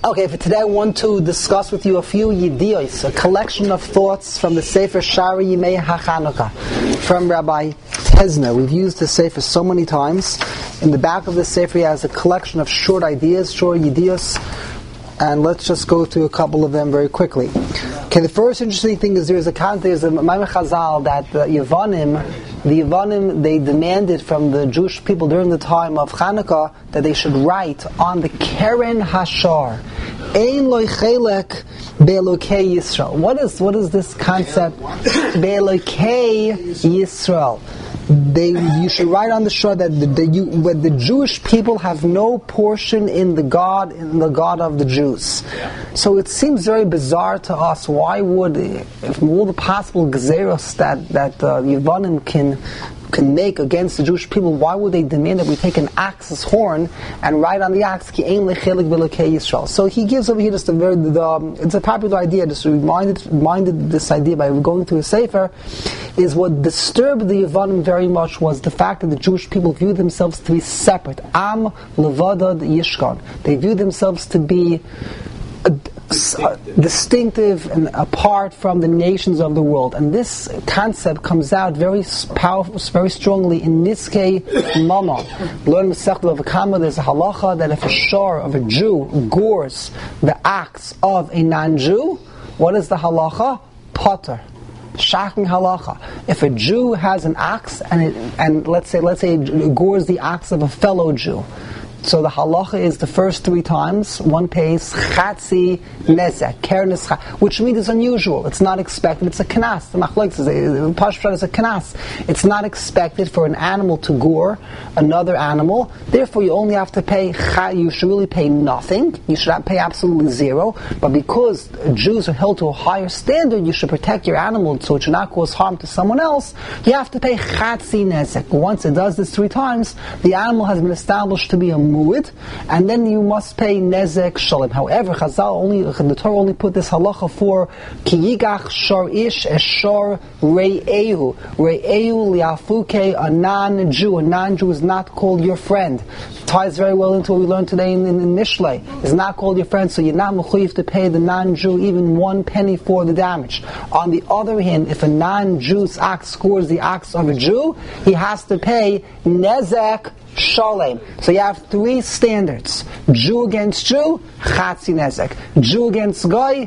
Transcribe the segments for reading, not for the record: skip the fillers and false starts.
Okay, for today I want to discuss with you a few yidiyos, a collection of thoughts from the Sefer Shari Yimei HaChanukah from Rabbi Tezner. We've used this Sefer so many times. In the back of the Sefer he has a collection of short ideas, short yidiyos, and let's just go through a couple of them very quickly. Okay, the first interesting thing is there's a Maimon Chazal that the Yavanim, they demanded from the Jewish people during the time of Chanukah that they should write on the Keren Hashar, Ein Lo Chelek Be'Elokei Yisrael. What is this concept? Be'Elokei Yisrael. You should write on the shore that the Jewish people have no portion in the God of the Jews. So it seems very bizarre to us. Why would, if all the possible gezeros that Yavanim can make against the Jewish people, why would they demand that we take an axe's horn and write on the axe Ki ein lechelek b'elokei Yisrael? So he gives over here just it's a popular idea, just reminded this idea by going through a sefer, is what disturbed the Yavanim very much was the fact that the Jewish people view themselves to be separate. Am levadad yishkan. They view themselves to be distinctive and apart from the nations of the world, and this concept comes out very powerful, very strongly in Niskei Mama. Learn Masechta of Kama. There's a halacha that if a shor of a Jew gores the axe of a non-Jew, what is the halacha? Potter. Shocking halacha. If a Jew has an axe and let's say it gores the axe of a fellow Jew, so the halacha is the first 3 times one pays chatzi nezek, kernes, which means it's unusual. It's not expected. It's a kanas. The machlokes is a kanas. It's not expected for an animal to gore another animal. Therefore, you only have to pay. You should really pay nothing. You should pay absolutely 0. But because Jews are held to a higher standard, you should protect your animal so it should not cause harm to someone else. You have to pay chatzi nezek. Once it does this 3 times, the animal has been established to be a mu'id, and then you must pay nezek shalom. However, the Torah only put this halacha for ki yigach shor ish eshor re'ehu. Re'ehu liafuke, a non-Jew. A non-Jew is not called your friend. It ties very well into what we learned today in Mishlei. It's not called your friend, so you're not mechuyev to pay the non-Jew even 1 penny for the damage. On the other hand, if a non-Jew's ox scores the ox of a Jew, he has to pay nezek shalem. So you have 3 standards. Jew against Jew, chatzi nezek. Jew against Goy,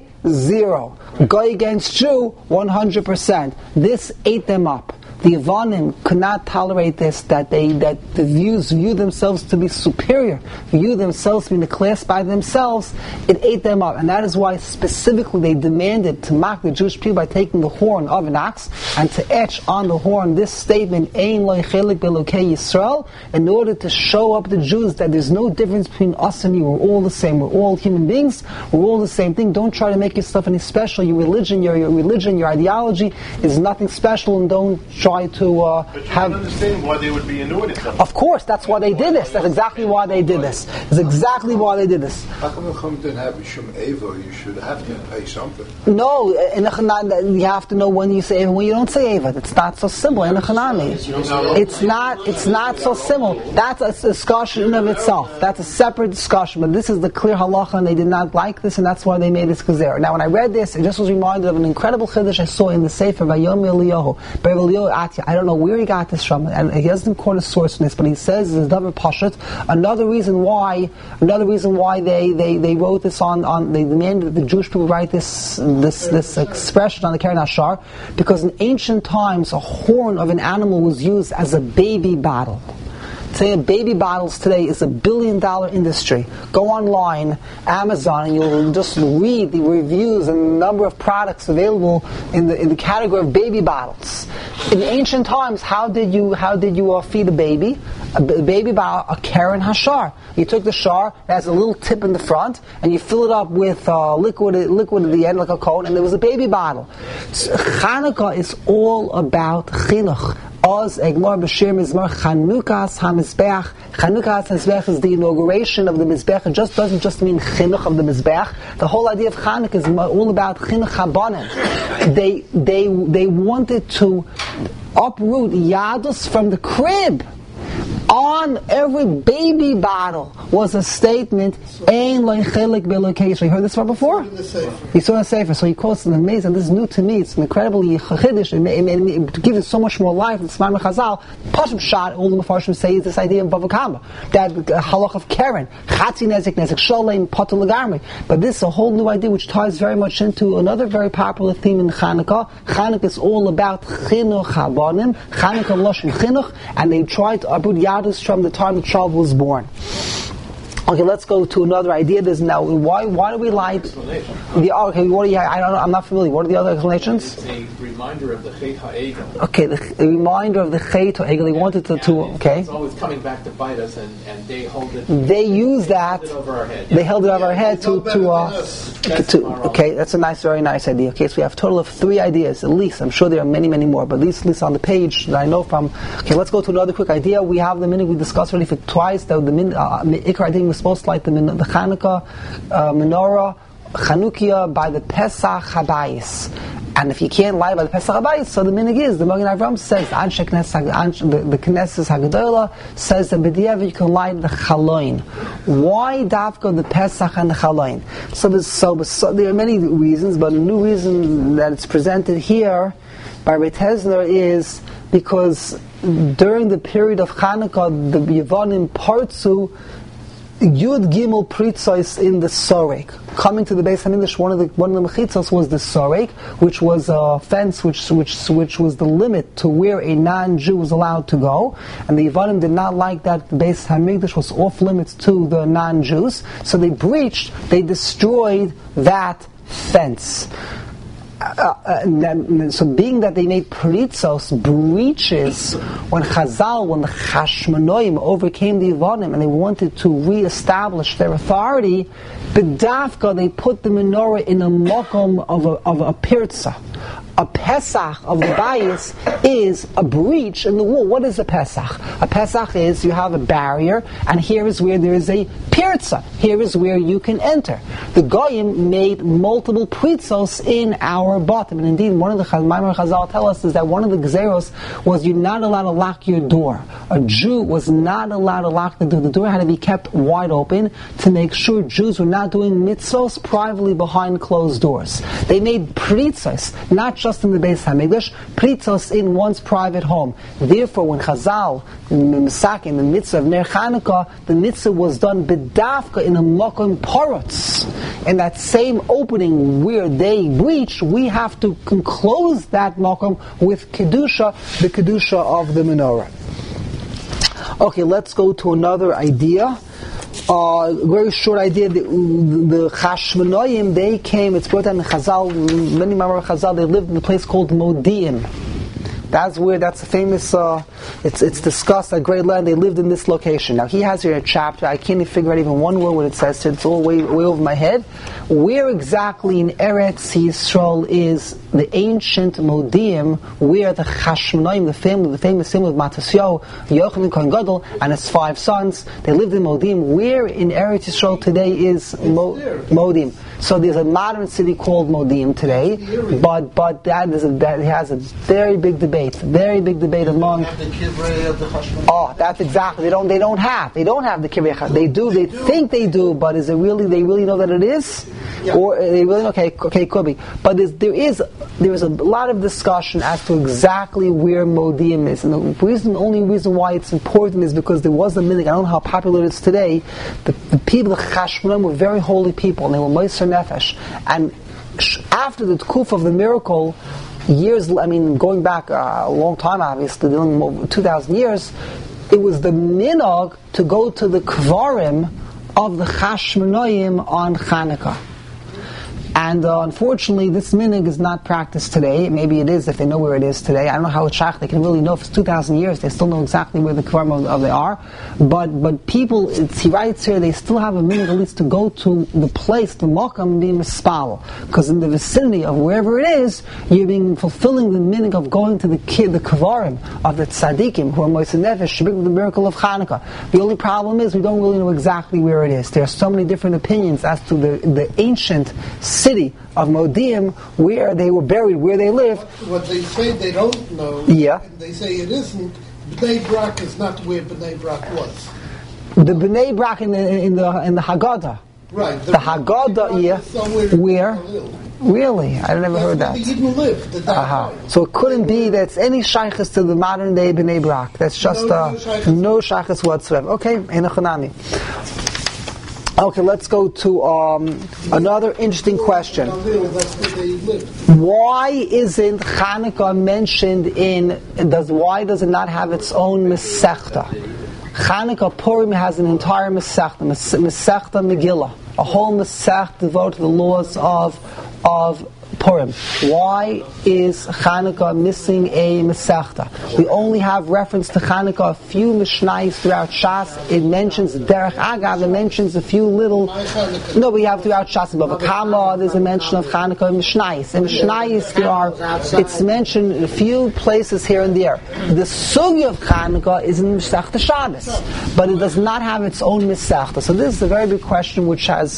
0. Goy against Jew, 100%. This ate them up. The Yavanim could not tolerate this, that the Jews view themselves to be superior, view themselves to be in a class by themselves. It ate them up, and that is why specifically they demanded to mock the Jewish people by taking the horn of an ox and to etch on the horn this statement, Ein lo chelek be'elokei Yisrael, in order to show up the Jews that there's no difference between us and you. We're all the same. We're all human beings. We're all the same thing. Don't try to make yourself any special. Your religion, your ideology is nothing special, and don't try to but you can understand why they would be annoyed at them. Of course, that's why they did this. That's exactly why they did this. That's exactly why they did this. How come you didn't have Shum Eva? You should have to pay something. No, in the Chanani, you have to know when you say Eva, when you don't say Eva. It's not so simple in the Chanani. It's not so simple. That's a discussion in of itself. That's a separate discussion. But this is the clear halacha, and they did not like this, and that's why they made this gezer. Now, when I read this, I just was reminded of an incredible chiddush I saw in the Sefer Vayom Eliyahu. I don't know where he got this from, and he doesn't quote a source in this, but he says it's Davar Pashut. Another reason why they wrote this on they demanded that the Jewish people write this expression on the Keren Hashar, because in ancient times a horn of an animal was used as a baby bottle. Say baby bottles today is $1 billion industry. Go online, Amazon, and you'll just read the reviews and the number of products available in the category of baby bottles. In ancient times, how did you feed a baby? A baby bottle, a Keren Hashar. You took the shar, it has a little tip in the front, and you fill it up with liquid at the end like a cone, and there was a baby bottle. So Chanukah is all about chinuch. Oz Egmar Bashir Mizmar Chanukas HaMizbeach. Chanukas HaMizbeach is the inauguration of the Mizbeach. It doesn't just mean chinuch of the Mizbeach. The whole idea of Chanukah is all about chinuch habanim. They wanted to uproot Yadus from the crib. On every baby bottle was a statement, Ein lo chelik b'Elokei. You heard this one before? He saw a sefer. So he quotes an amazing, this is new to me, it's incredibly chiddush, it gives it so much more life. It's Ma'amar Chazal. Pashim shot, all the Mefarshim say, is this idea of Bava Kama. That halach of Karen, Chatzi Nezik, Nezik Sholem, Potel Lagarmi. But this is a whole new idea which ties very much into another very popular theme in Chanukah. Chanukah is all about Chinuch Habanim, Chanukah Loshen Chinuch, and they tried to abud Yadus from the time the child was born. Okay, let's go to another idea. There's now why do we like the I'm not familiar. What are the other explanations? It's a reminder of the Chet HaEgel. Okay, the reminder of the Chet HaEgel. They wanted to okay. It's always coming back to bite us, and they hold it. They use that. Held it over our head. They held it over our head to okay, that's a very nice idea. Okay, so we have a total of 3 ideas at least. I'm sure there are many more, but at least on the page that I know from. Okay, let's go to another quick idea. We have the minute we discussed already for twice. The Ikar I think was supposed to light the Chanukah menorah Chanukia by the Pesach Habayis. And if you can't light by the Pesach Habayis, so the minig is, the Magen Avram says, the Knesset Hagadola says that b'diavad you can light the Chaloin. Why dafka the Pesach and the Chaloin? So there are many reasons, but a new reason that it's presented here by Beit Hezner is because during the period of Chanukah, the Yevonim partzu Yud Gimel Pritzos in the Sorek. Coming to the Beis Hamikdash, one of the mechitzos was the Sorek, which was a fence which was the limit to where a non-Jew was allowed to go. And the Yevanim did not like that the Beis Hamikdash was off limits to the non-Jews, so they destroyed that fence. So being that they made pritzos, breaches, when the Chashmonoim overcame the Yevonim and they wanted to re-establish their authority, b'dafka they put the menorah in a mokom of a pirza. A Pesach of the Bayis is a breach in the wall. What is a Pesach? A Pesach is you have a barrier, and here is where there is a pirza. Here is where you can enter. The Goyim made multiple pritzos in our bottom. And indeed, one of the Ma'amar Chazal tell us is that one of the Gzeros was you're not allowed to lock your door. A Jew was not allowed to lock the door. The door had to be kept wide open to make sure Jews were not doing mitzvos privately behind closed doors. They made pritzos, not just in the Beis Hamikdash, pritzos in one's private home. Therefore, when Chazal, in the mitzvah of Ner Chanukah, the mitzvah was done b'dafka in a mokom parutz. In that same opening where they breached, we have to close that mokom with kedusha, the kedusha of the menorah. Okay, let's go to another idea. Very short idea. The Chashmonoim, they came. It's brought down in Chazal. Many Ma'amar Chazal. They lived in a place called Modi'in. That's a famous. It's discussed at great length. They lived in this location. Now he has here a chapter. I can't even figure out even one word what it says. It's all way over my head. Where exactly in Eretz Yisrael is the ancient Modi'im, where the Chashmonaim, the famous family of Matasyahu, Yochanan Kohen Gadol, and his 5 sons, they lived in Modi'im. Where in Eretz Yisrael today is Modi'im? So there's a modern city called Modi'im today, but that has a very big debate among. Have the kivrei of the Chashmonaim. Oh, that's exactly. They don't have the kivrei. They do. They think they do, but is it really? They really know that it is, or they really okay? Could be. But there is a lot of discussion as to exactly where Modi'im is, and the only reason why it's important is because there was a minhag. I don't know how popular it is today. The people, the Chashmonaim, were very holy people, and they were Meiser Nefesh. And after the Tkuf of the miracle, going back a long time, obviously, over 2,000 years, it was the minhag to go to the kvarim of the Chashmonaim on Chanukah. And unfortunately, this minhag is not practiced today. Maybe it is if they know where it is today. I don't know how it's shach. They can really know if it's 2,000 years. They still know exactly where the kvarim of they are. But people, he writes here, they still have a minhag at least to go to the place, the makam, being mispal. Because in the vicinity of wherever it is, you're being fulfilling the minhag of going to the kvarim of the tzaddikim who are Moshe Nefesh to bring the miracle of Chanukah. The only problem is we don't really know exactly where it is. There are so many different opinions as to the ancient city of Modi'im, where they were buried, where they live. What they say they don't know, yeah. and they say it isn't, Bnei Brak is not where Bnei Brak was. The Bnei Brak in the Haggadah. Right. The Haggadah, yeah. Where? Really? I never heard that. The Yidden lived. So it couldn't be that it's any shaykhs to the modern day Bnei Brak. That's just no shaykhs whatsoever. Okay, Enochanami. Okay, let's go to another interesting question. Why isn't Chanukah mentioned why does it not have its own Masechta? Chanukah Purim has an entire Masechta Megillah, a whole Masechta devoted to the laws of Purim. Why is Chanukah missing a Masechta? We only have reference to Chanukah a few Mishnayos throughout Shas. It mentions Derech Agav, it mentions a few little. No, we have throughout Shas in Bava Kama. There's a mention of Chanukah in Mishnayos. In Mishnayos, it's mentioned in a few places here and there. The Sugya of Chanukah is in Masechta Shabbos, but it does not have its own Masechta. So this is a very big question, which has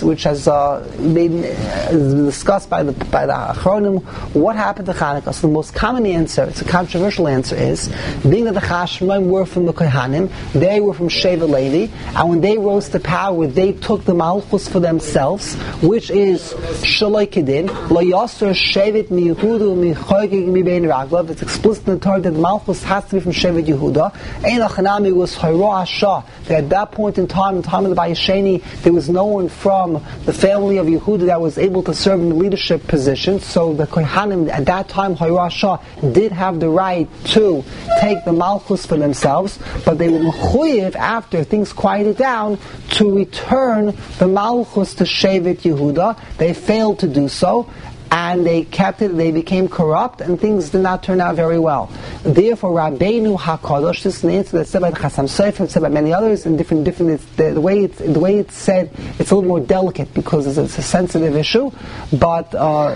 been discussed by the Achronim. What happened to Chanukah? So the most common answer, it's a controversial answer, is being that the Chashmonaim were from the Kohanim, they were from Sheva Levi, and when they rose to power, they took the Malchus for themselves, which is Shaloi Kedin, Lo Yasser Shevet Mi Yehuda Mi Choygig Mi Bein Raglav. It's explicit in the Torah that the Malchus has to be from Shevet Yehuda. Ein Achanami was Hayro Asha. At that point in time of the Bayesheni, there was no one from the family of Yehuda that was able to serve in the leadership position. So the Kohanim at that time, Hayrasha, did have the right to take the Malchus for themselves, but they were mechuyev after things quieted down to return the Malchus to Shevet Yehuda. They failed to do so, and they kept it. They became corrupt, and things did not turn out very well. Therefore, Rabbeinu Hakadosh, this is an answer that's said by the Chasam Sofer, said by many others, and different. The way it's said, it's a little more delicate because it's a sensitive issue. But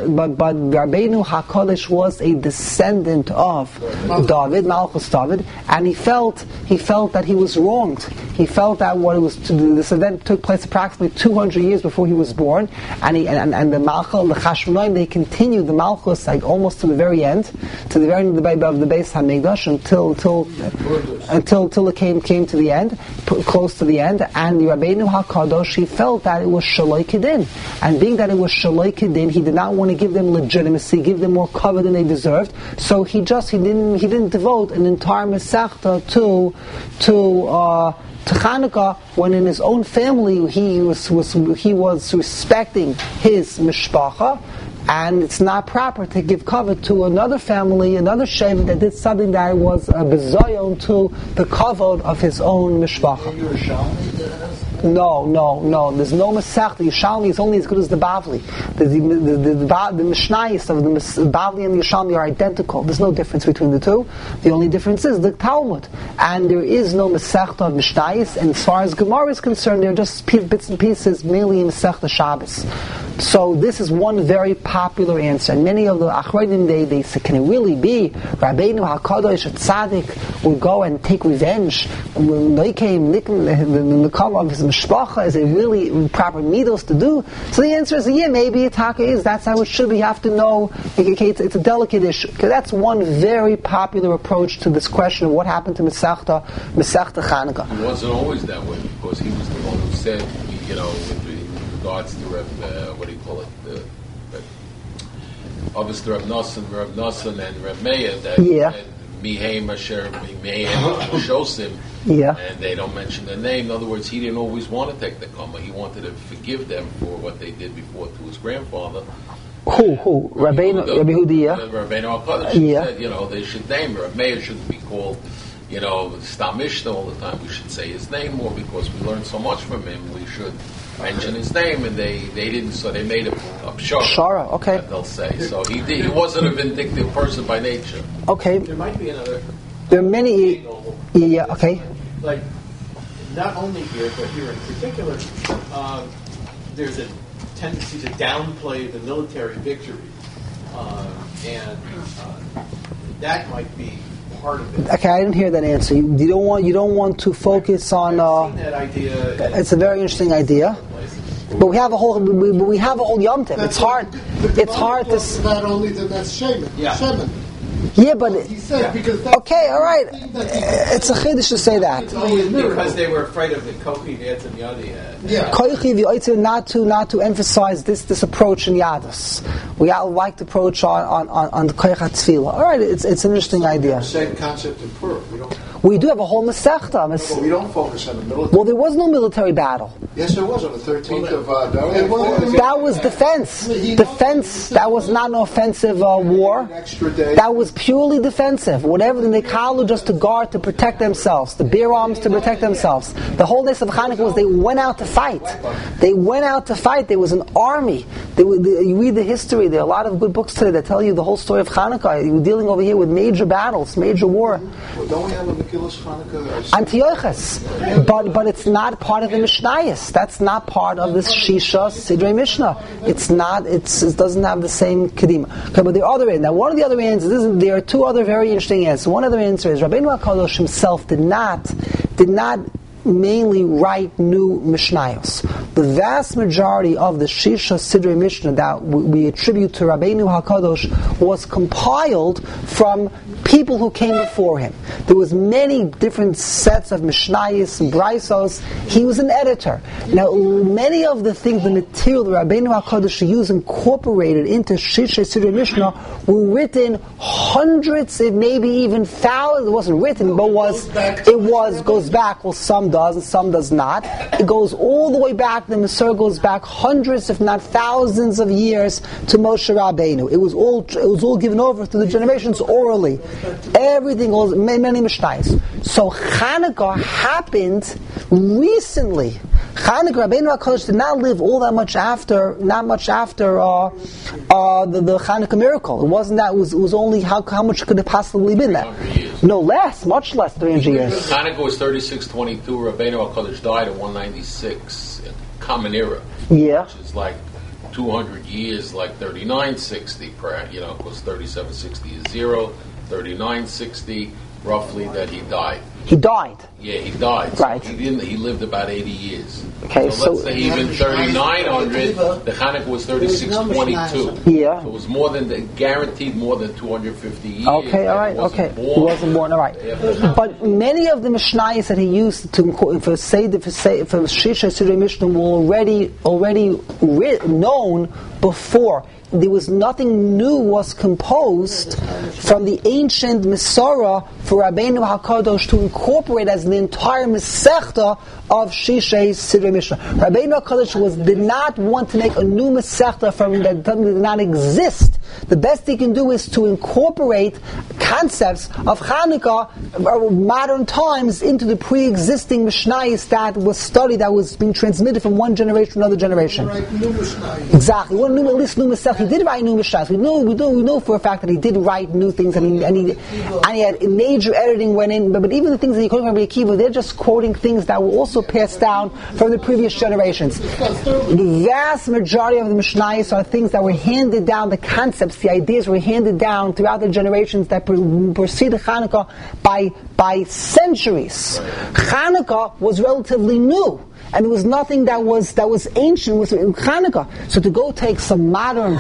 Rabbeinu Hakadosh was a descendant of David, Malchus David, and he felt that he was wronged. He felt that this event took place approximately 200 years before he was born, and the Chashmonaim, they continued the Malchus like almost to the very end, to the very end of the Beis Hamikdash until it came to the end, close to the end. And the Rabbeinu Hakadosh, he felt that it was Shaloi Kedin, and being that it was Shaloi Kedin, he did not want to give them legitimacy, give them more cover than they deserved. So he didn't devote an entire Masechta to Chanukah, when in his own family he was respecting his mishpacha, and it's not proper to give cover to another family, another shevet that did something that was a bezoyon to the kavod of his own mishpacha. No. There's no Masechta. Yerushalmi is only as good as the Bavli. The Mishnayos of the Bavli and the Yerushalmi are identical. There's no difference between the two. The only difference is the Talmud. And there is no Masechta of Mishnayos. And as far as Gemara is concerned, they're just bits and pieces, mainly in Masechta Shabbos. So this is one very popular answer. And many of the Achronim, they say, can it really be Rabbeinu HaKadosh Tzaddik would go and take revenge? When they came, the cover of his mishpacha, is it really proper midos to do? So the answer is, yeah, maybe Itaka is. That's how it should be. You have to know, it's a delicate issue. Because that's one very popular approach to this question of what happened to Masechta Chanukah. It wasn't always that way, because he was the one who said, with regards to what do you call it? Obviously, Reb Nosson and Reb Meir, that Miheim Asher Miheim Shosim, and they don't mention their name. In other words, he didn't always want to take the Kama. He wanted to forgive them for what they did before to his grandfather. Who? Rabbeinu Yehuda? Rabbeinu HaKadosh said, they should name Reb Meir shouldn't be called, Stam Mishnah all the time. We should say his name more because we learned so much from him. We should mention his name, and they didn't, so they made a Shara, okay. That they'll say. So he wasn't a vindictive person by nature. Okay. There might be another. There are many. Yeah. Okay. Like, not only here, but here in particular, there's a tendency to downplay the military victory, and that might be part of it. Okay, I didn't hear that answer. You don't want to focus on. I've seen that idea. It's a very interesting idea. But we have a whole Yom Tov. It's hard. It's hard to. Not only that, that's Shemin. Yeah. Shemin. Yeah, but he said because that's okay, all right. It's a chiddush to say that. Because they were afraid of the kochi v'etzem yadi. Koichi v'oitzer, not to emphasize this approach in Yadus. We all like the approach on the koich tefillah. All right, it's an interesting idea. Same concept in Purim. We do have a whole Masechta. But we don't focus on the military. Well, there was no military battle. Yes, there was on the 13th of That was defense. Defense. That was not an offensive war. That was purely defensive. Whatever the Nekalu, just to guard, to protect themselves. The beer arms to protect themselves. The whole day of Hanukkah was they went out to fight. They went out to fight. There was an army. You read the history. There are a lot of good books today that tell you the whole story of Hanukkah. You're dealing over here with major battles, major war. Well, don't we have a Megillas Hanukkah? Antiochus, but it's not part of the Mishnayos. That's not part of the Shisha Sidrei Mishnah. It's not. It doesn't have the same kedima. Okay, but the other end. Now, one of the other answers. There are two other very interesting answers. One other answer is Rabbeinu HaKadosh himself did not mainly write new Mishnayos. The vast majority of the Shisha Sidrei Mishnah that we attribute to Rabbeinu HaKadosh was compiled from people who came before him. There was many different sets of Mishnayos and Braisos. He was an editor. Now, many of the things, the material that Rabbeinu HaKadosh used incorporated into Shisha Sidrei Mishnah were written hundreds, if maybe even thousands. It wasn't written, but goes back. Well, some does and some does not. It goes all the way back. The Masorah goes back hundreds, if not thousands, of years to Moshe Rabbeinu. It was all given over to the generations orally. Everything was many Mishnayos. So Hanukkah happened recently. Hanukkah, Rabbeinu HaKadosh did not live all that much after, not much after the Hanukkah miracle. It wasn't that. It was only how much could it possibly been that? No less, much less, 300 years. Hanukkah was 3622. Rabbeinu HaKadosh died in 196, Common Era. Yeah. Which is like 200 years, like 3960, because 3760 is 0, 3960, roughly, that he died. He died. Yeah, he died. Right. So he lived about 80 years. Okay, so let's say even 3900, the Hanukkah was 3622. Yeah. So it was guaranteed more than 250 years. Okay, all right, okay. He wasn't born, all right. But many of the Mishnayos that he used for Shisha Sidrei Mishnah were already known before. There was nothing new was composed from the ancient Masorah for Rabbeinu HaKadosh to incorporate as the entire Masechta of Shisha Sidrei Mishnah. Rabbeinu HaKadosh did not want to make a new Masechta from that did not exist. The best he can do is to incorporate concepts of Hanukkah, modern times, into the pre-existing Mishnayos that was studied, that was being transmitted from one generation to another generation. Exactly. At least new Masechta. He did write new Mishnayos. We know for a fact that he did write new things, and he had major editing went in. But even the things that he quoted from Rabbi Akiva, they're just quoting things that were also passed down from the previous generations. The vast majority of the Mishnayos are things that were handed down. The concepts, the ideas were handed down throughout the generations that preceded Hanukkah by centuries. Hanukkah was relatively new. And there was nothing that was ancient was in Hanukkah. So to go take some modern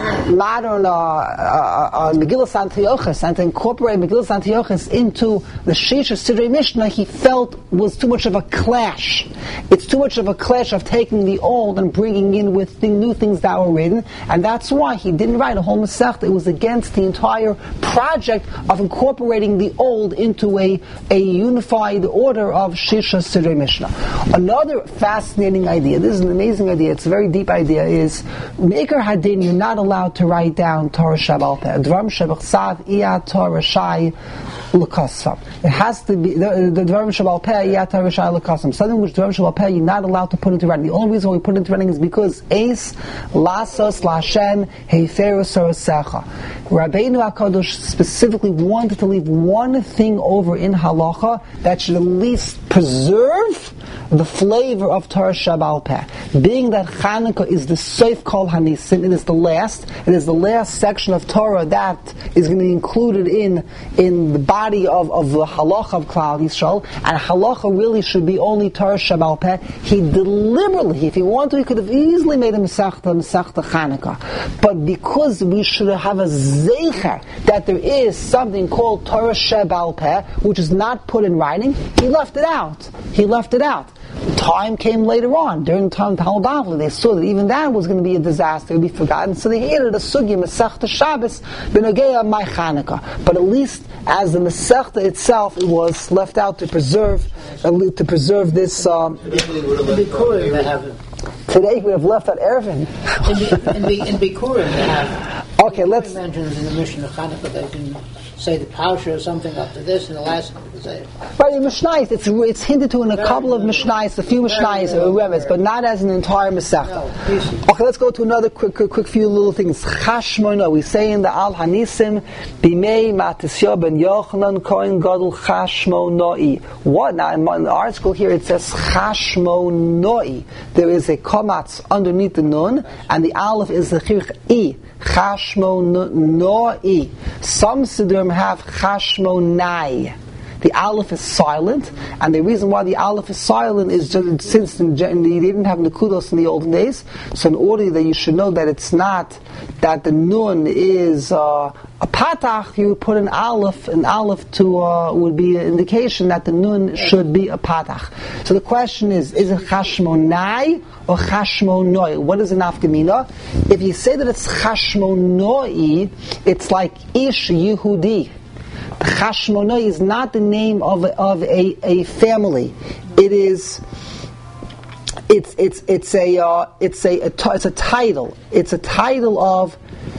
Megillas Antiochus and to incorporate Megillas Antiochus into the Shisha Sidrei Mishnah, he felt was too much of a clash. It's too much of a clash of taking the old and bringing in with the new things that were written, and that's why he didn't write a whole Masechta. It was against the entire project of incorporating the old into a unified order of Shisha Sidrei Mishnah. Another fascinating idea, this is an amazing idea, it's a very deep idea, is Maker Hadin, you're not allowed to write down Torah Shabbat Peh. Dvarim Shebachsav Iyat Torah Shai L'Kasam. It has to be, the Dvarim Shabbat Peh Iyat Torah Shai L'Kasam. Something which Dvarim Shabbat Peh you're not allowed to put into writing. The only reason we put it into writing is because Eis Lasos Lashem Heiferu Sorosecha. Rabbeinu HaKadosh specifically wanted to leave one thing over in halacha that should at least preserve the flavor of Torah Shabbat Peh. Being that Chanukah is the Soif Kol Hanisim, it is the last section of Torah that is going to be included in the body of the halacha of Klal Yisrael, and halacha really should be only Torah Shabbat Peh. He deliberately, if he wanted, he could have easily made a Masechta Chanukah. But because we should have a zeicher that there is something called Torah Shebal Peh, which is not put in writing, he left it out. Time came later on. During the time of Talmud Bavli, they saw that even that was going to be a disaster, it would be forgotten. So they added a sugi, Masechta Shabbos, B'nogea Mai Chanukah. But at least as the Masechta itself, it was left out to preserve this. Today we have left out Erevin. In Bikurim they have. Okay, let's. Mentions in the Mishnah of Chanukah they can say the Pausha or something up to this, and the last say. Right, in Mishnayos, it's hinted to in a couple of Mishnayos, a few Mishnayos or Remes, but not as an entire Masechta. Okay, let's go to another quick few little things. Chashmono, we say in the Al Hanisim, Bimei Matisya ben Yochanan Kohen Gadol Chashmonoi. What? Now in the article here it says Chashmonoi. There is a komatz underneath the nun, and the aleph is the chirch I. Chashmonoi. Some Siddurim have Chashmonai. The aleph is silent, and the reason why the aleph is silent is just since they didn't have nekudos in the olden days. So in order that you should know that it's not that the nun is a patach, you would put an aleph. An aleph to would be an indication that the nun should be a patach. So the question is it chashmonai or chashmonoi? What is an nafkamina? If you say that it's chashmonoi, it's like ish Yehudi. Chashmonoi is not the name of a family. It is. It's a title. It's a title of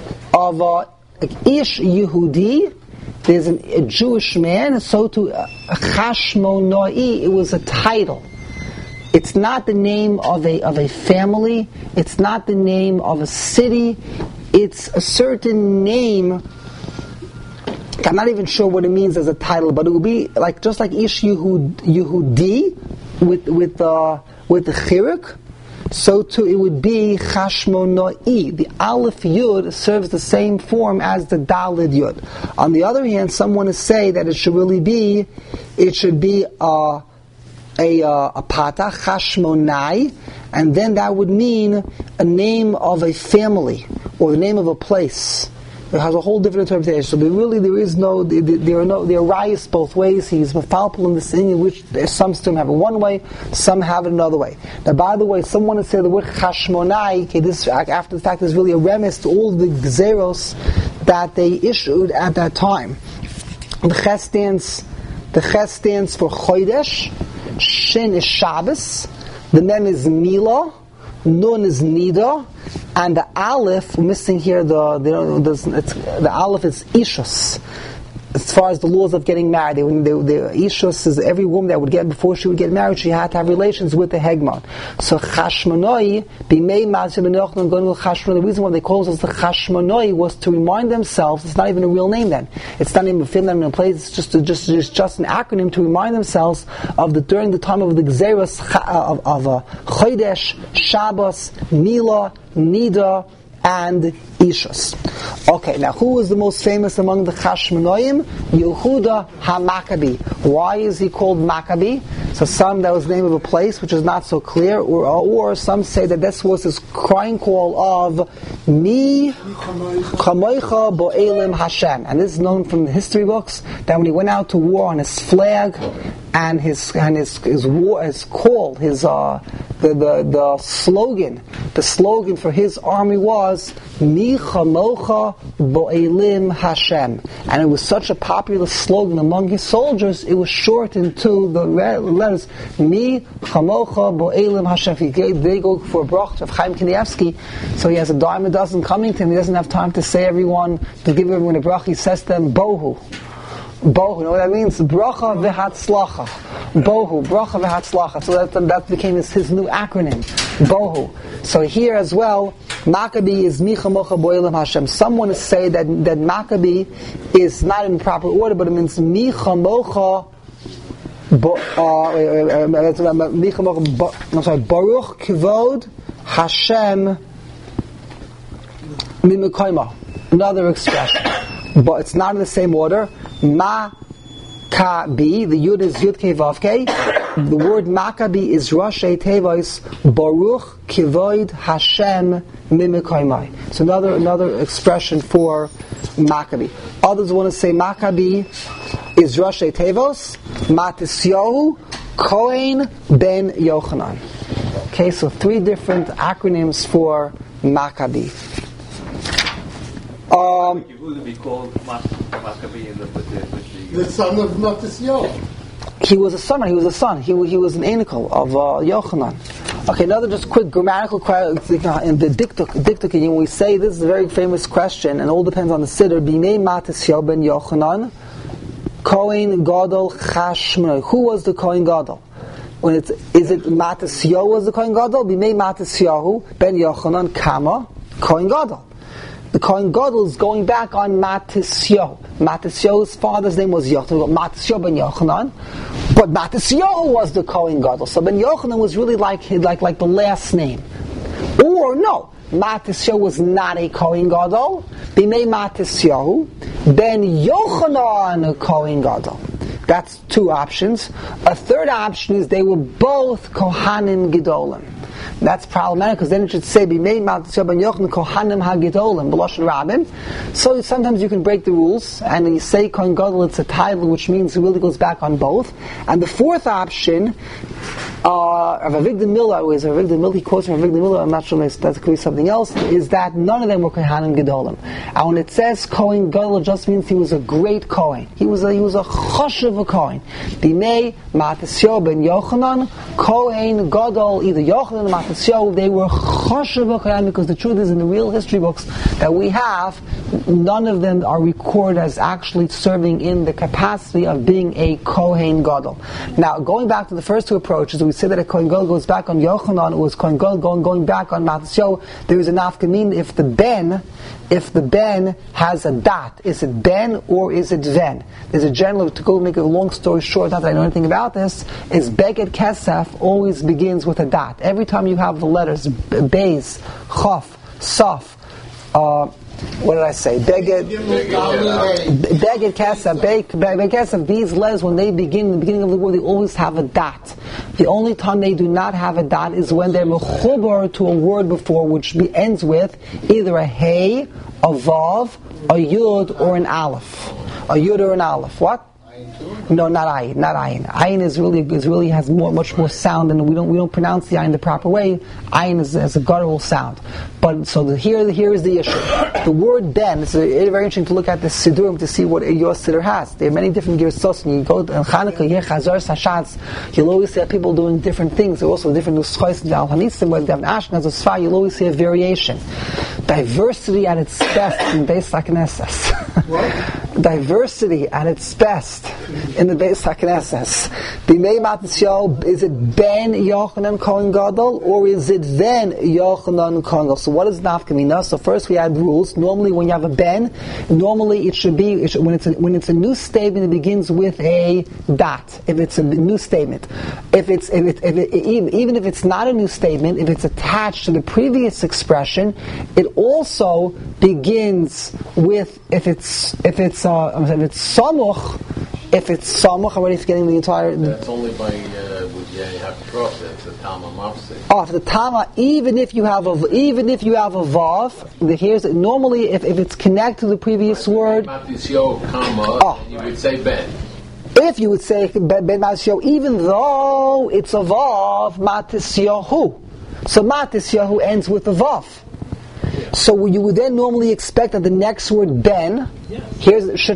ish Yehudi. There's a Jewish man. So to Chashmonoi, it was a title. It's not the name of a family. It's not the name of a city. It's a certain name. I'm not even sure what it means as a title, but it would be just like Ish Yehudi with the chiruk. So too it would be Chashmonoi. The Aleph Yud serves the same form as the Dalid Yud. On the other hand, someone is say that it should be a patach Chashmonai, and then that would mean a name of a family or the name of a place. It has a whole different interpretation. So there are rayas both ways. He's mafalpal in this thing in which some still have it one way, some have it another way. Now, by the way, someone would say the word chashmonai. Okay, this after the fact is really a remiss to all the gzeros that they issued at that time. The ches stands for chodesh, shin is Shabbos, the mem is milah, nun is nida, and the aleph, we're missing here the aleph is ishus. As far as the laws of getting married, the ishus is every woman that would get before she would get married, she had to have relations with the hegmon. So chashmonoi, bimei mazim enochnon gonul chashmonoi. The reason why they call us the chashmonoi was to remind themselves. It's not even a real name then. It's not even a film, not even a place. It's just an acronym to remind themselves of during the time of the gzeros of chodesh, Shabbos, Milah, Nida, and Ishus. Okay, now who is the most famous among the Chashmonoim? Yehuda HaMaccabi. Why is he called Maccabi? So some, that was the name of a place, which is not so clear, or some say that this was his crying call of Mi Chamoicha Bo'elim Hashem. And this is known from the history books, that when he went out to war on his flag, and his war, his call, the slogan for his army was Mi Chamocha Bo'elim Hashem, and it was such a popular slogan among his soldiers. It was shortened to the letters Mi Chamocha Bo'elim Hashem. They go for a brach of Chaim Kanievsky, so he has a dime a dozen coming to him. He doesn't have time to give everyone a brach. He says to them Bohu. Bohu, you know what that means? Bracha v'hatzlacha. Bohu, bracha v'hatzlacha. So that became his new acronym. Bohu. So here as well, Maccabi is Mi Chamocha Bo'elim Hashem. Someone is say that Maccabi is not in proper order, but it means Mi Chamocha Baruch Kivod Hashem Mimikoima. Another expression. But it's not in the same order. Maccabi, the Yud is Yud Kei Vav Kei, the word Maccabi is Rashi Tevois Baruch Kivoid Hashem Mimikoimai. It's another expression for Maccabi. Others want to say Maccabi is Rashi Tevos Matisyahu Kohen ben Yochanan. Okay, so 3 different acronyms for Maccabi. Who would be called Maccabi the son of Matisyahu. He was a son. He was an anical of Yochanan. Okay, another just quick grammatical question. In the diktuk, when we say this is a very famous question, and it all depends on the siddur. B'nei Matisyahu ben Yochanan, Kohen Gadol Chashmonai. Who was the Kohen Gadol? Is it Matisyahu was the Kohen Gadol? B'nei Matisyahu ben Yochanan Kama Kohen Gadol. The Kohen Gadol is going back on Matisyahu. Matisyahu's father's name was Yochanan. Matisyahu ben Yochanan, but Matisyahu was the Kohen Gadol. So ben Yochanan was really like the last name. Or no, Matisyahu was not a Kohen Gadol. B'nei Matisyahu ben Yochanan Kohen Gadol. That's 2 options. A third option is they were both Kohanim Gedolim. That's problematic because then it should say B'nei Matisyahu ben Yochanan Kohanim HaGedolim B'loshen Rabbim. So sometimes you can break the rules and you say Kohen Gadol, it's a title which means it really goes back on both. And the fourth option of Avigdor Miller, he quotes from Avigdor Miller, I'm not sure if that could be something else, is that none of them were Kohanim Gedolim. And when it says Kohen Gadol, it just means he was a great Kohen. He was a choshev a Kohen. B'nei Matisyahu ben Yochanan Kohen Gadol, either Yochanan or Matisyahu, they were choshev a Kohen, because the truth is in the real history books that we have, none of them are recorded as actually serving in the capacity of being a Kohen Gadol. Now, going back to the first 2 approaches, we say that a Kohen Gadol goes back on Yochanan, it was Kohen Gadol going back on Matisyahu. There is an nafkamin if the ben has a dot. Is it ben or is it ven? There's a general, to go make a long story short, not that I know anything about this, is Beged Kesef always begins with a dot. Every time you have the letters Beis, Chof, Sof, what did I say? Beged Kesef, these letters, when they begin, in the beginning of the word, they always have a dot. The only time they do not have a dot is when they're mechubar to a word before, which ends with either a hey, a vav, a yud, or an aleph. A yud or an aleph. What? No, not ayin. Ayin is really has much more sound, and we don't pronounce the ayin the proper way. Ayin is a guttural sound. But so here is the issue. The word ben. It's very interesting to look at the siddurim to see what your siddur has. There are many different girsos. You go to Chanukah, Chazar, Sashatz. You'll always see people doing different things. There are also different nuschos in Al Hanisim, where they have an Ashkenaz or Sfar. You'll always see a variation. Diversity at its best in Beis HaKnesses. What? Diversity at its best in the Beis HaKnesses. B'nei Matisyahu, is it ben Yochanan Kohen Gadol or is it ven Yochanan Kohen Gadol? So what is nafkamina? So first we had rules. Normally when you have a ben, normally it should be when it's a new statement, it begins with a dot. If it's a new statement, even if it's not a new statement, if it's attached to the previous expression, it also begins with if it's samuch. If it's samuch, I'm already forgetting the entire. That's only by with Hakprof. That's the Tama Mafsek. Oh, for the Tama, even if you have a vav, here's normally if it's connected to the previous word. Matisyahu, you would say ben. If you would say ben Matisyahu, even though it's a vav, Matisyahu. So Matisyahu ends with a vav. So you would then normally expect that the next word ben should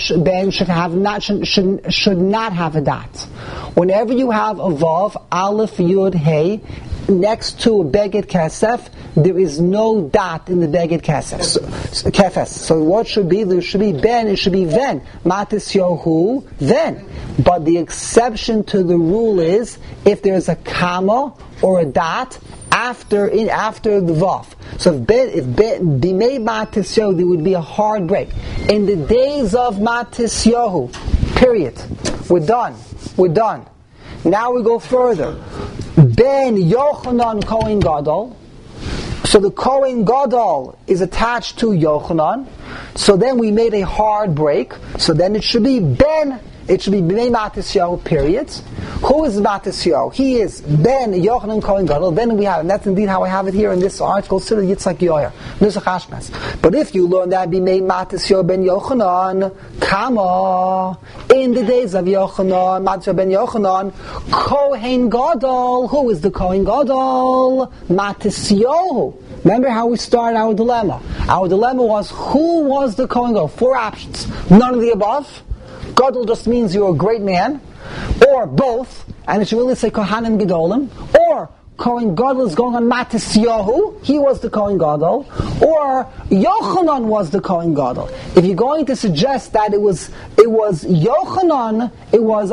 not have a dot. Whenever you have a vav, aleph, yud, hey, next to a beged kesef, there is no dot in the beged kesef. So what should be? There should be ben. It should be ven. Matisyahu ven. But the exception to the rule is if there's a comma or a dot after the vav. So if b'nei Matisyahu, there would be a hard break. In the days of Matisyahu, period. We're done. Now we go further. Ben Yochanan Kohen Gadol. So the Kohen Gadol is attached to Yochanan. So then we made a hard break. So then it should be Ben It should be B'nai Matisyahu, period. Who is Matisyahu? He is Ben Yochanan Kohen Gadol. Then we have, and that's indeed how I have it here in this article, Siddur Yitzchak Yoyer. But if you learn that B'nai Matisyahu Ben Yochanan, Kama, in the days of Yochanan, Matisyahu Ben Yochanan, Kohen Gadol. Who is the Kohen Gadol? Matisyahu. Remember how we started our dilemma. Our dilemma was, who was the Kohen Gadol? 4 options. None of the above. Gadol just means you're a great man. Or both. And it should really say Kohanim Gedolim. Or Kohen Gadol is going on Matisyahu. He was the Kohen Gadol. Or Yochanan was the Kohen Gadol. If you're going to suggest that it was Yochanan, it was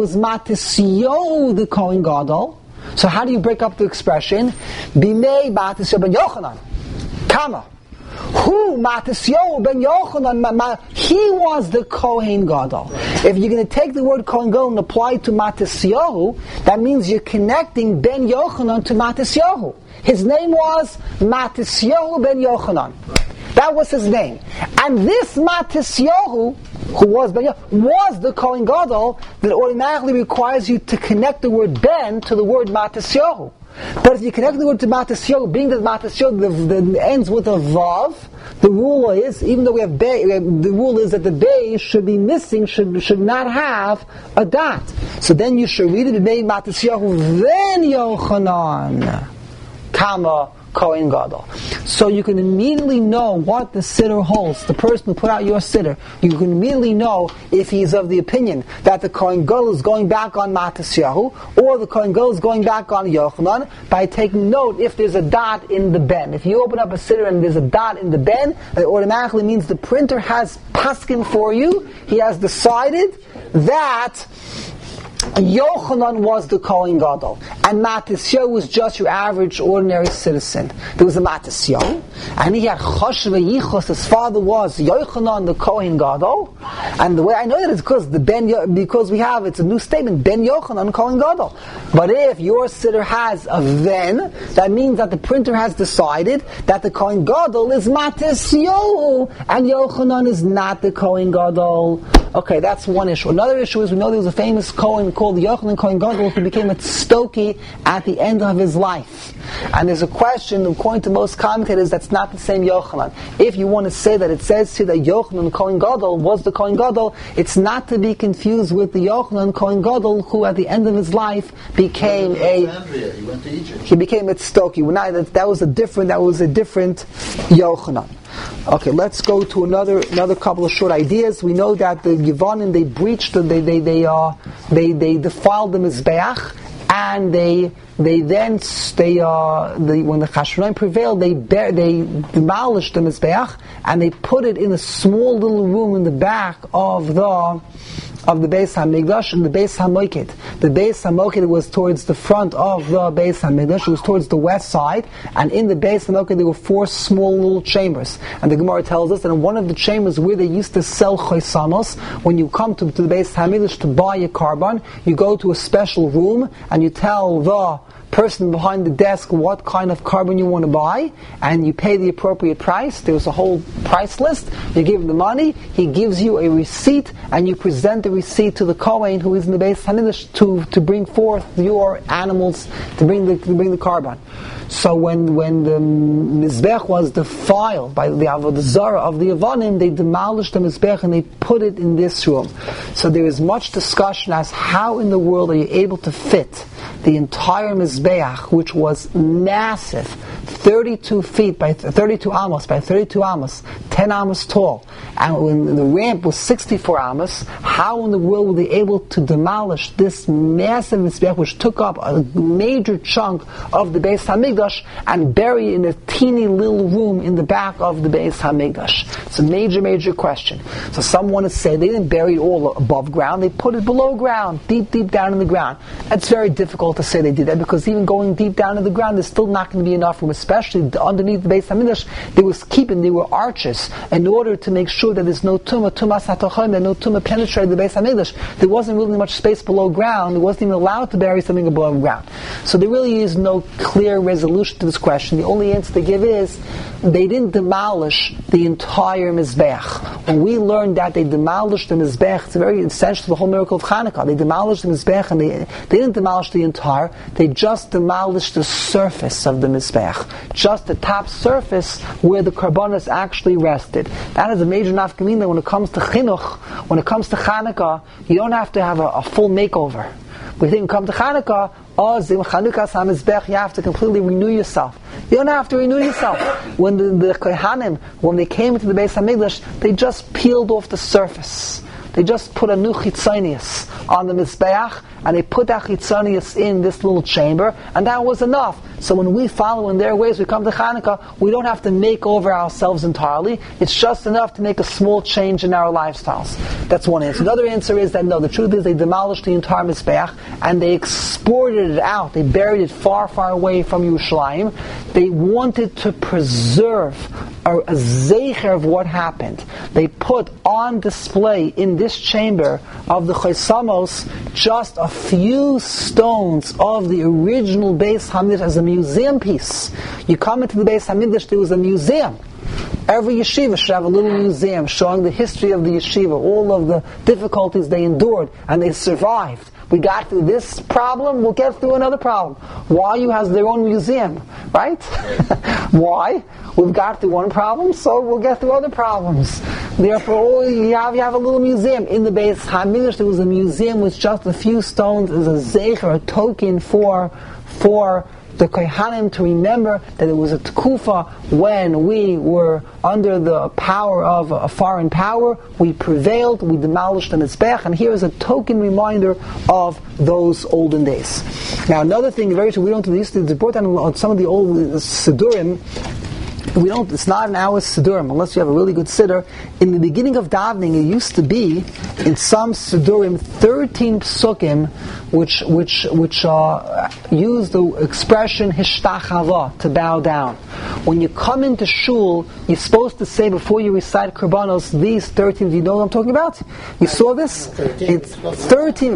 Matisyahu the Kohen Gadol. So how do you break up the expression? Bimei Matisyahu ben Yochanan. Kama. Who Matisyahu ben Yochanan? He was the Kohen Gadol. If you're going to take the word Kohen Gadol and apply it to Matisyahu, that means you're connecting Ben Yochanan to Matisyahu. His name was Matisyahu ben Yochanan. That was his name. And this Matisyahu, who was Ben Yochanan, was the Kohen Gadol that automatically requires you to connect the word Ben to the word Matisyahu. But if you connect the word to Matisyahu, being that Matisyahu ends with a Vav, the rule is, even though we have Bay, the rule is that the Bay should be missing, should not have a dot. So then you should read it, B'nai Matisyahu then Yochanan, Kama Kohen Gadol. So you can immediately know what the siddur holds. The person who put out your siddur, you can immediately know if he's of the opinion that the Kohen Gadol is going back on Matisyahu, or the Kohen Gadol is going back on Yochanan, by taking note if there's a dot in the ben. If you open up a siddur and there's a dot in the ben, it automatically means the printer has paskin for you. He has decided that Yochanan was the Kohen Gadol, and Matisyahu was just your average, ordinary citizen. There was a Matisyahu, and he had Chosh v'Yichos. His father was Yochanan the Kohen Gadol, and the way I know that is because we have, it's a new statement, Ben Yochanan Kohen Gadol. But if your siddur has a then, that means that the printer has decided that the Kohen Gadol is Matisyahu, and Yochanan is not the Kohen Gadol. Okay, that's one issue. Another issue is we know there was a famous Kohen called Yochanan Kohen Gadol who became a tztoki at the end of his life. And there's a question, according to most commentators, that's not the same Yochanan. If you want to say that it says here that Yochanan Kohen Gadol was the Kohen Gadol, it's not to be confused with the Yochanan Kohen Gadol who at the end of his life became he went to Egypt. He became a tztoki. That was a different Yochanan. Okay, let's go to another couple of short ideas. We know that the Yevonim, they breached, they defiled the Mizbeach, and when the Chashmonaim prevailed, they demolished the Mizbeach, and they put it in a small little room in the back of the Beis HaMikdash and the Beis HaMoked. The Beis HaMoked was towards the front of the Beis HaMikdash. It was towards the west side, and in the Beis HaMoked there were 4 small little chambers. And the Gemara tells us that in one of the chambers where they used to sell chosanos, when you come to the Beis HaMikdash to buy a carbon, you go to a special room and you tell the person behind the desk what kind of carbon you want to buy, and you pay the appropriate price. There's a whole price list. You give him the money, he gives you a receipt, and you present the receipt to the Kohen who is in the Beis HaMikdash to bring forth your animals, to bring the carbon. So when the Mizbech was defiled by the Avodah Zarah of the Yevonim, they demolished the Mizbech and they put it in this room. So there is much discussion as how in the world are you able to fit the entire Mizbeach, which was massive, 32 feet by 32 amos by 32 amos, 10 amos tall, and when the ramp was 64 amos, how in the world were they able to demolish this massive Mizbeach, which took up a major chunk of the Beis HaMikdash, and bury it in a teeny little room in the back of the Beis HaMikdash? It's a major question. So some want to say they didn't bury it all above ground, they put it below ground, deep down in the ground. It's very difficult to say they did that, because even going deep down in the ground, there's still not going to be enough room, especially underneath the Beis HaMikdash. There were arches in order to make sure that there's no tumas hatochim, that no tumah penetrated the Beis HaMikdash. There wasn't really much space below ground. It wasn't even allowed to bury something above ground. So there really is no clear resolution solution to this question. The only answer they give is they didn't demolish the entire Mizbeach. When we learned that they demolished the Mizbeach, it's very essential to the whole miracle of Hanukkah. They demolished the Mizbeach, and they didn't demolish the entire, they just demolished the surface of the Mizbeach. Just the top surface where the Karbanos actually rested. That is a major nafkamina when it comes to Chinuch, when it comes to Hanukkah. You don't have to have a full makeover. We think come to Hanukkah, you have to completely renew yourself. You don't have to renew yourself. When the Kohanim, when they came into the Beis HaMikdash, they just peeled off the surface. They just put a new chitzonius on the Mizbeach, and they put that chitzonius in this little chamber, and that was enough. So when we follow in their ways, we come to Hanukkah, we don't have to make over ourselves entirely. It's just enough to make a small change in our lifestyles. That's one answer. Another answer is that no, the truth is they demolished the entire Mizbeach, and they exported it out. They buried it far, far away from Yerushalayim. They wanted to preserve a zeicher of what happened. They put on display in this chamber of the Chosamos just a few stones of the original Beis Hamikdash as a museum piece. You come into the Beis Hamikdash, there was a museum. Every yeshiva should have a little museum showing the history of the yeshiva, all of the difficulties they endured, and they survived. We got through this problem, we'll get through another problem. YU has their own museum, right? Why? We've got through one problem, so we'll get through other problems. Therefore, you have a little museum. In the Beis HaMikdash, there was a museum with just a few stones as a zeicher, a token for the Kohanim to remember that it was a tekufa when we were under the power of a foreign power. We prevailed, we demolished the Mizbeach, and here is a token reminder of those olden days. Now, another thing, very true, we don't do this, it's important on some of the old Siddurim. It's not an hour's Siddurim, unless you have a really good Siddur. In the beginning of davening, it used to be, in some Siddurim, 13 psukim, which use the expression hishtachava, to bow down. When you come into shul, you're supposed to say, before you recite Korbanos, these 13, do you know what I'm talking about? You saw this? 13. It's 13.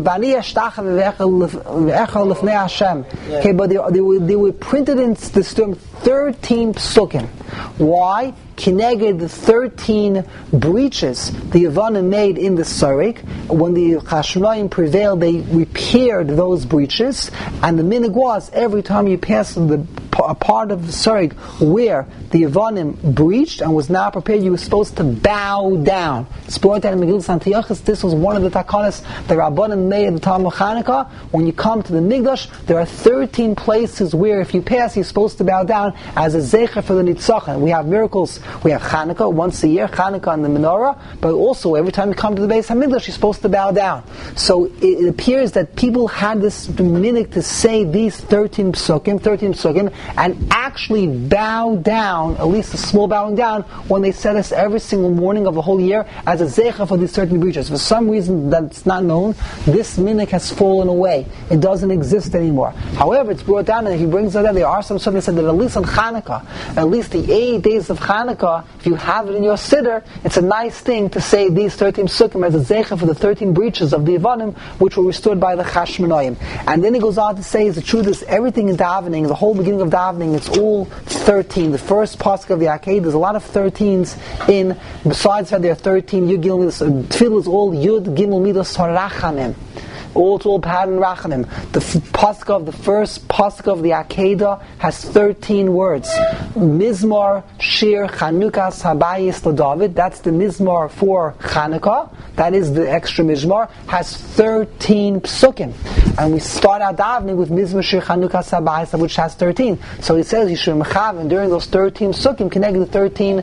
Okay, but they were printed in the Siddurim 13 psukim. Why? Kineged the 13 breaches the Yevanim made in the Sarik. When the Chashmonaim prevailed, they repaired those breaches, and the minhag was every time you pass a part of the Sarik where the Yevanim breached and was not prepared, you were supposed to bow down. It's brought down in Megillas Antiochus. This was one of the takanas the Rabbanim made at the time of Hanukkah. When you come to the Mikdash, there are 13 places where if you pass, you're supposed to bow down as a zeicher for the Nitzachon. We have miracles. We have Hanukkah once a year, Hanukkah and the menorah, but also every time you come to the Beis HaMikdash, you're supposed to bow down. So it appears that people had this minhag to say these 13 psukim, and actually bow down, at least a small bowing down, when they said this every single morning of the whole year as a zeicher for these 13 breaches. For some reason that's not known, this minhag has fallen away. It doesn't exist anymore. However, it's brought down, and he brings it down. There are some that said that at least on Hanukkah, at least the 8 days of Hanukkah, if you have it in your siddur, it's a nice thing to say these 13 psukim as a zeicher for the 13 breaches of the Yevanim, which were restored by the Chashmonaim. And then he goes on to say, the truth is, everything in davening, the whole beginning of davening, it's all 13. The first pasuk of the Akedah, there's a lot of 13s in, besides that there are 13, Yud Gimel Midos, Tefillah is all Yud Gimel Midos Harachamim. All pattern rachamim. The first pasuk of the Akedah has 13 words. Mizmor Shir Chanukas Habayis LaDavid. That's the Mizmor for Chanukah. That is the extra Mizmor. Has 13 psukim, and we start our davening with Mizmor Shir Chanukas Habayis, which has 13. So he says you should mechav, and during those 13 psukim, connect the 13.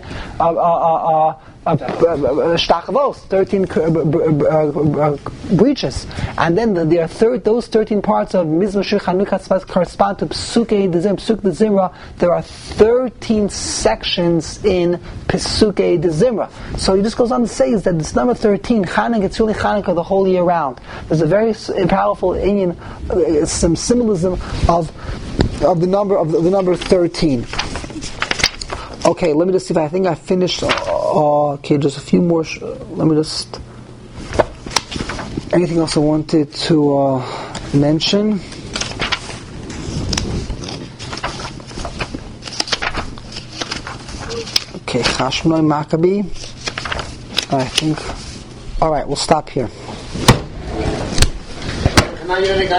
Shtachavos, 13 breaches, and then there are those 13 parts of Mizmor Shir Chanukas correspond to Pesukei de Zimra. There are 13 sections in Pesukei de Zimra. So he just goes on to say is that this number 13, Chanukah, it's really Chanukah the whole year round. There's a very powerful Inyan, some symbolism of the number 13. Okay, let me just see if I think I finished. Okay, just a few more. Let me just. Anything else I wanted to mention? Okay, Chashmonai Maccabi. I think. All right, we'll stop here.